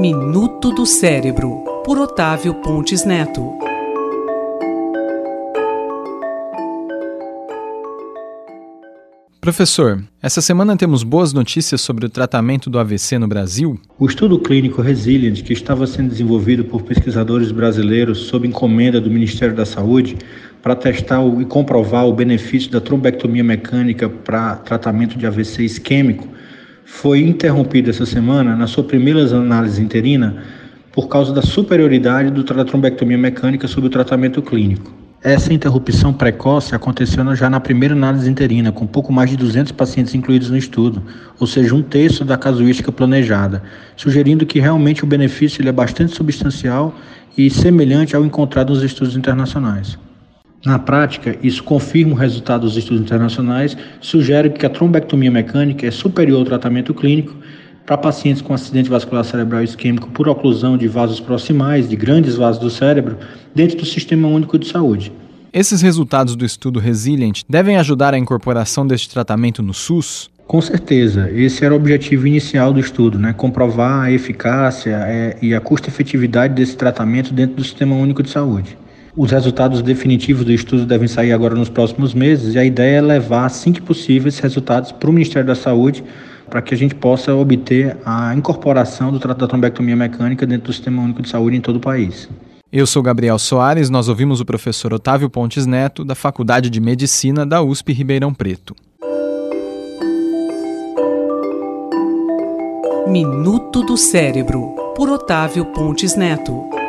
Minuto do Cérebro, por Otávio Pontes Neto. Professor, essa semana temos boas notícias sobre o tratamento do AVC no Brasil? O estudo clínico Resilient, que estava sendo desenvolvido por pesquisadores brasileiros sob encomenda do Ministério da Saúde para testar e comprovar o benefício da trombectomia mecânica para tratamento de AVC isquêmico, foi interrompido essa semana na sua primeira análise interina por causa da superioridade da trombectomia mecânica sobre o tratamento clínico. Essa interrupção precoce aconteceu já na primeira análise interina, com pouco mais de 200 pacientes incluídos no estudo, ou seja, 1/3 da casuística planejada, sugerindo que realmente o benefício é bastante substancial e semelhante ao encontrado nos estudos internacionais. Na prática, isso confirma o resultado dos estudos internacionais, sugere que a trombectomia mecânica é superior ao tratamento clínico para pacientes com acidente vascular cerebral isquêmico por oclusão de vasos proximais, de grandes vasos do cérebro, dentro do Sistema Único de Saúde. Esses resultados do estudo Resilient devem ajudar a incorporação deste tratamento no SUS? Com certeza, esse era o objetivo inicial do estudo, comprovar a eficácia e a custo-efetividade desse tratamento dentro do Sistema Único de Saúde. Os resultados definitivos do estudo devem sair agora nos próximos meses e a ideia é levar, assim que possível, esses resultados para o Ministério da Saúde para que a gente possa obter a incorporação da trombectomia mecânica dentro do Sistema Único de Saúde em todo o país. Eu sou Gabriel Soares, nós ouvimos o professor Otávio Pontes Neto, da Faculdade de Medicina da USP Ribeirão Preto. Minuto do Cérebro, por Otávio Pontes Neto.